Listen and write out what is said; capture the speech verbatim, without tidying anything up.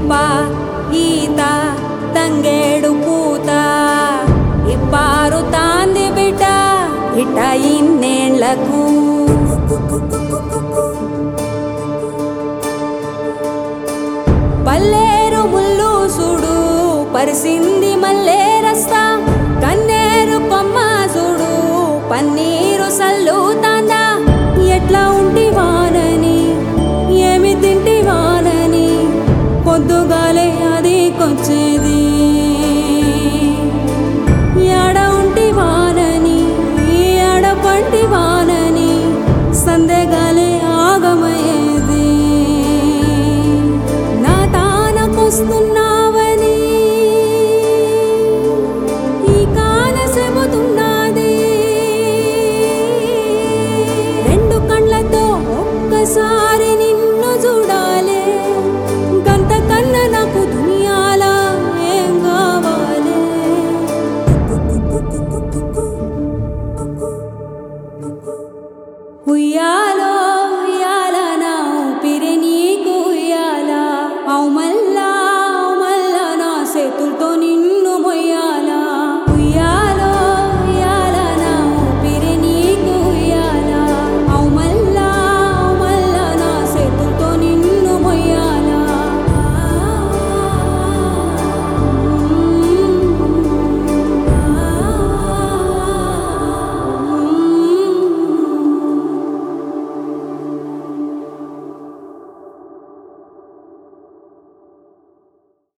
ఇప్ప ఈత తంగేడు పూత ఇప్పారు తాంది బిడ్డ ఇట్ట ఇన్నేళ్లకు పల్లేరు ముల్లు సుడు పరిసింది మల్లే రస్తా కన్నేరు కొమ్మ సుడు పన్నీరు సల్లు తాందా ఎట్లా ఉంటి వానని ఏమి తింటి వానని పొద్దుగాలే అది కొచ్చేది యాడ ఉంటి వానని యాడ పంటి వానని సందేగాలే ఆగమయ్యేది నా తానకొస్తున్నా